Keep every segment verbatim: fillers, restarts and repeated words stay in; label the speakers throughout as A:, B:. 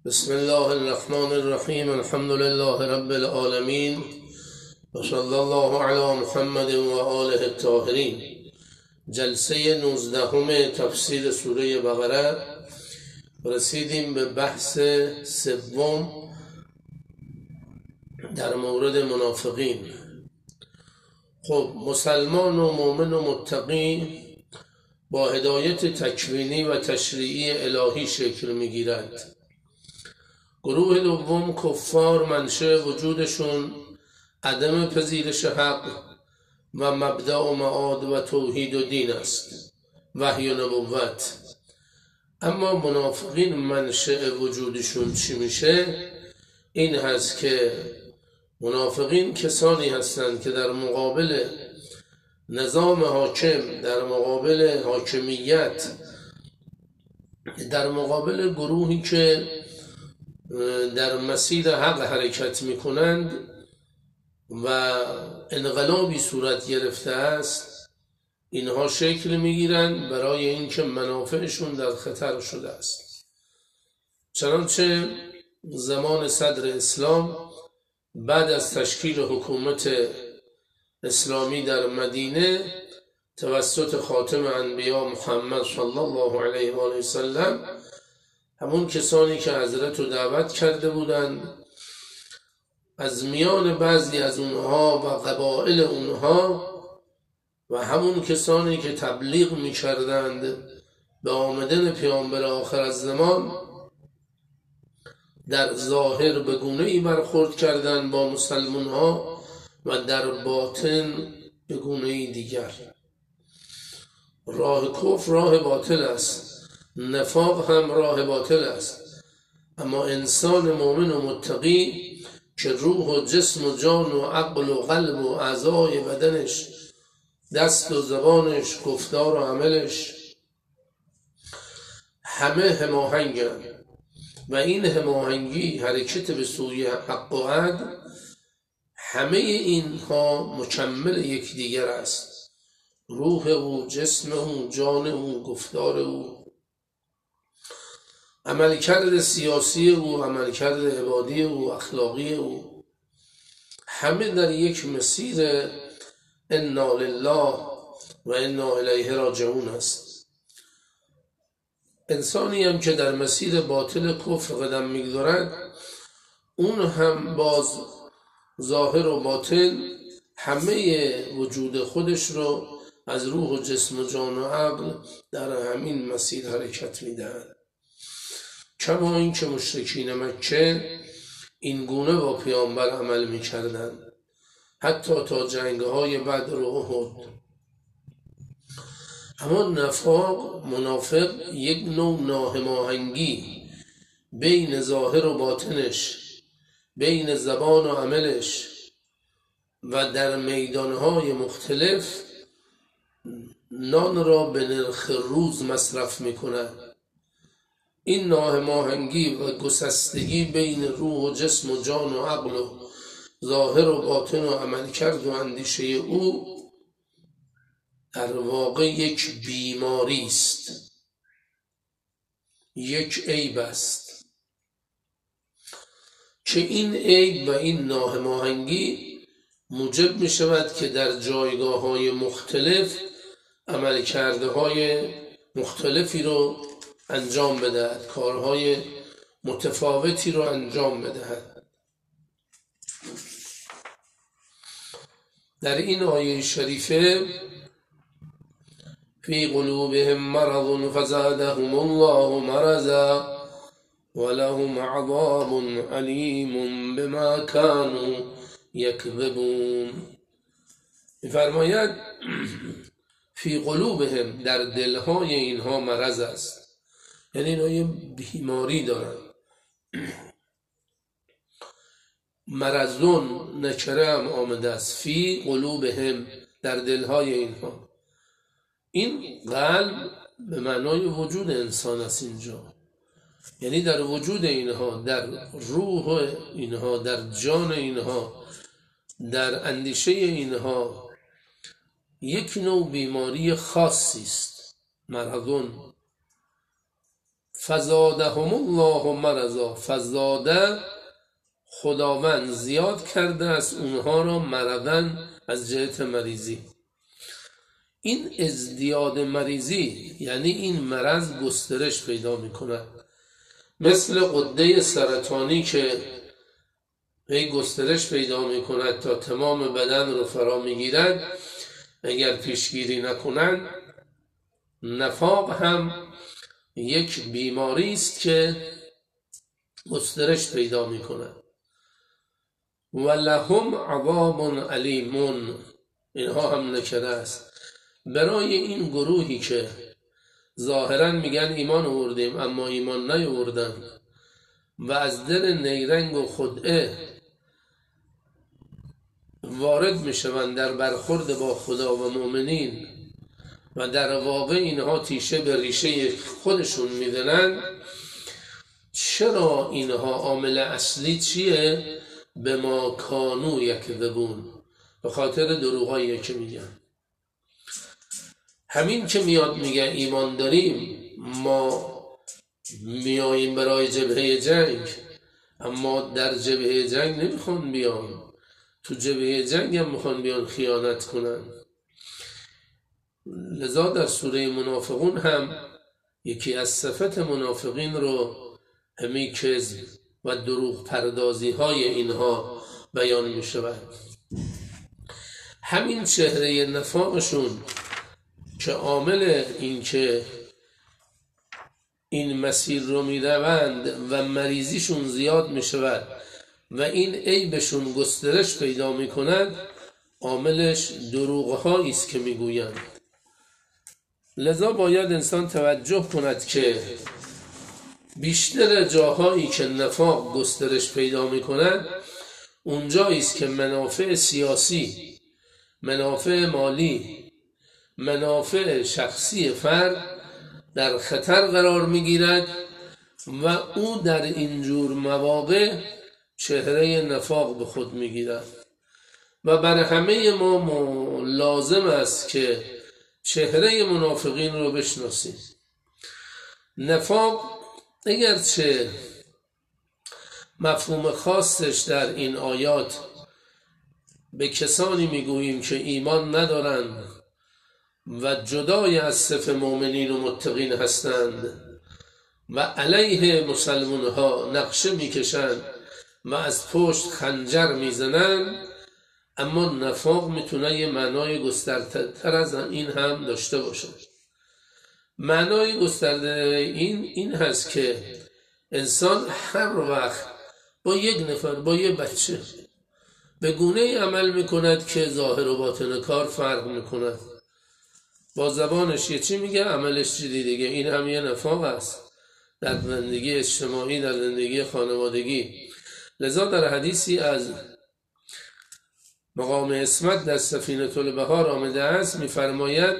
A: بسم الله الرحمن الرحیم. الحمد لله رب العالمین و صلی الله علی محمد و آله الطاهرین. جلسه نوزدهم تفسیر سوره بقره. رسیدیم به بحث سوم در مورد منافقین. خب مسلمان و مؤمن و متقی با هدایت تکوینی و تشریعی الهی شکل میگیرد. گروه دوم کفار منشأ وجودشون عدم پذیرش حق و مبدأ و معاد و توحید و دین است، وحی و نبوت. اما منافقین منشأ وجودشون چی میشه؟ این هست که منافقین کسانی هستند که در مقابل نظام حاکم، در مقابل حاکمیت، در مقابل گروهی که در مسیر حق حرکت میکنند و انقلابی صورت گرفته است، اینها شکل میگیرند برای اینکه منافعشون در خطر شده است. چنانچه زمان صدر اسلام بعد از تشکیل حکومت اسلامی در مدینه توسط خاتم انبیا محمد صلی الله علیه و آله و سلم، همون کسانی که حضرت رو دعوت کرده بودند، از میان بعضی از اونها و قبائل اونها و همون کسانی که تبلیغ می کردند به آمدن پیامبر آخر الزمان، در ظاهر به گونه‌ای برخورد کردند با مسلمان ها و در باطن به گونه‌ای دیگر. راه کفر راه باطل است، نفاق هم راه باطل است، اما انسان مؤمن و متقی که روح و جسم و جان و عقل و قلب و اعضای بدنش، دست و زبانش، گفتار و عملش همه هماهنگند و این هماهنگی حرکت به سوی حق و عدل، همه اینها مکمل یکدیگر است. روح او، جسم او، جان او، گفتار او، عملکرد سیاسی او، عملکرد عبادی او، اخلاقی او، همه در یک مسیر انا لله و انا الیه راجعون است. انسانی هم که در مسیر باطل کفر قدم میگذارد، اون هم باز ظاهر و باطن همه وجود خودش رو از روح و جسم و جان و عقل در همین مسیر حرکت میدهد. کما این که مشرکین مکه این گونه با پیامبر عمل میکردند حتی تا جنگهای بدر و احد. اما نفاق، منافق، یک نوع ناهماهنگی بین ظاهر و باطنش، بین زبان و عملش و در میدانهای مختلف نان را به نرخ روز مصرف میکند. این ناهماهنگی و گسستگی بین روح و جسم و جان و عقل و ظاهر و باطن و عملکرد و اندیشه او در واقع یک بیماری است، یک عیب است که این عیب و این ناهماهنگی موجب می شود که در جایگاه های مختلف عملکرد های مختلفی رو انجام بدهد، کارهای متفاوتی رو انجام بدهد. در این آیه شریفه فی قلوبهم مرض فزادهم الله مرضا ولهم عذاب علیم بما كانوا یکذبون. می‌فرماید فی قلوبهم، در دلهای اینها مرض است، یعنی اینا یه بیماری دارن. مرضون نکره هم آمده است، فی قلوبهم، در دلهای اینها. این قلب به معنای وجود انسان است اینجا، یعنی در وجود اینها، در روح اینها، در جان اینها، در اندیشه اینها یک نوع بیماری خاصی است. مرضون فزادهم الله مرضا، فزاده خداوند زیاد کرده از اونها را مرضن، از جهت مریضی. این ازدیاد مریضی یعنی این مرض گسترش پیدا می کند، مثل غده سرطانی که هی گسترش پیدا می کند تا تمام بدن رو فرا می گیرد. اگر پیشگیری نکنند، نفاق هم یک بیماری است که گسترش پیدا می کند. ولهم عذاب علیم، اینها هم نکره است برای این گروهی که ظاهرا میگن ایمان آوردیم اما ایمان نیاوردن و از دل نیرنگ و خدعه وارد میشوند در برخورد با خدا و مؤمنین و در واقع اینها تیشه به ریشه خودشون میدنن. چرا اینها عامل اصلی چیه؟ به ما کانو یکذبون، به خاطر دروغایی که میگن. همین که میاد میگه ایمان داریم، ما میاییم برای جبهه جنگ، اما در جبهه جنگ نمیخوان بیان، تو جبهه جنگ هم میخوان بیان خیانت کنن. لذا در سوره منافقون هم یکی از صفت منافقین رو همی کذب و دروغ پردازی های اینها بیان می شود. همین چهره نفاقشون که عامل این که این مسیر رو می روند و مریضیشون زیاد می شود و این عیبشون گسترش پیدا می کند، عاملش دروغهایی است که می گویند. لذا باید انسان توجه کند که بیشتر جاهایی که نفاق گسترش پیدا می کند اونجایی است که منافع سیاسی، منافع مالی، منافع شخصی فرد در خطر قرار می گیرد و او در اینجور مواقع چهره نفاق به خود می گیرد. و بر همه ما لازم است که چهره منافقین رو بشناسیم. نفاق اگرچه مفهوم خاصش در این آیات به کسانی میگوییم که ایمان ندارند و جدای از صف مؤمنین و متقین هستند و علیه مسلمان ها نقشه میکشند و از پشت خنجر میزنند، اما نفاق میتونه یه معنای گسترده‌تر از این هم داشته باشه. معنای گسترده این این هست که انسان هر وقت با یک نفر، با یک بچه به گونه عمل میکند که ظاهر و باطن کار فرق میکند. با زبانش یه چی میگه، عملش چی دیگه. این هم یه نفاق است در زندگی اجتماعی، در زندگی خانوادگی. لذا در حدیثی از مقام اسمت در سفینة البحار آمده است، میفرماید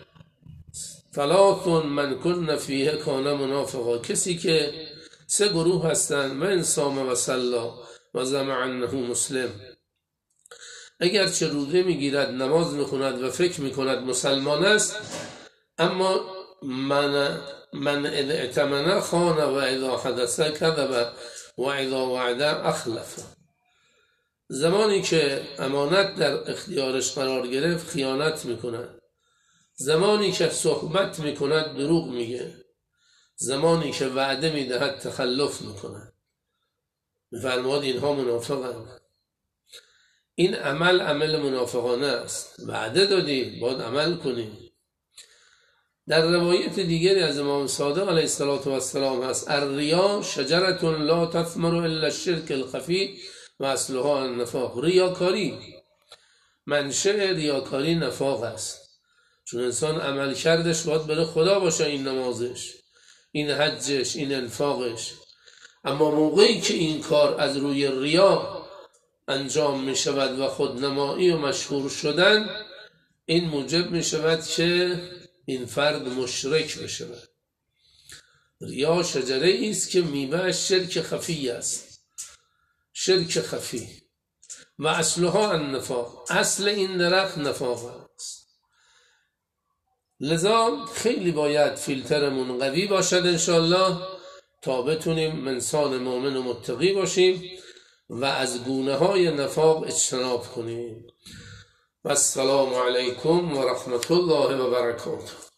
A: ثلاث من کن فیه کان منافقا، کسی که سه گروه هستند و انسام و صلا و زمع انه مسلم، اگر چه روزه میگیرد، نماز میخوند و فکر میکند مسلمان است، اما من من اذا ائتمن خان و اذا حدث کذب و اذا وعد اخلف. زمانی که امانت در اختیارش قرار گرفت خیانت میکند، زمانی که صحبت میکند دروغ میگه، زمانی که وعده میدهد تخلف میکند. میفرماد اینها منافقند. این عمل عمل منافقانه است. وعده دادی باید عمل کنی. در روایت دیگری از امام صادق علیه السلام هست الریا شجرة لا تثمر الا الشرك الخفی و اصلها النفاق. ریاکاری، منشأ ریاکاری نفاق است. چون انسان عمل کردش باید بره خدا باشه، این نمازش، این حجش، این انفاقش، اما موقعی که این کار از روی ریا انجام می شود و خودنمایی و مشهور شدن، این موجب می شود که این فرد مشرک بشود. ریا شجره است که میوه شرک خفی است، شرک خفی و اصلها النفاق، اصل این درخت نفاق است. لذا خیلی باید فیلترمون قوی باشد انشاءالله تا بتونیم انسان مؤمن و متقی باشیم و از گونه های نفاق اجتناب کنیم. و السلام علیکم و رحمت الله و برکاته.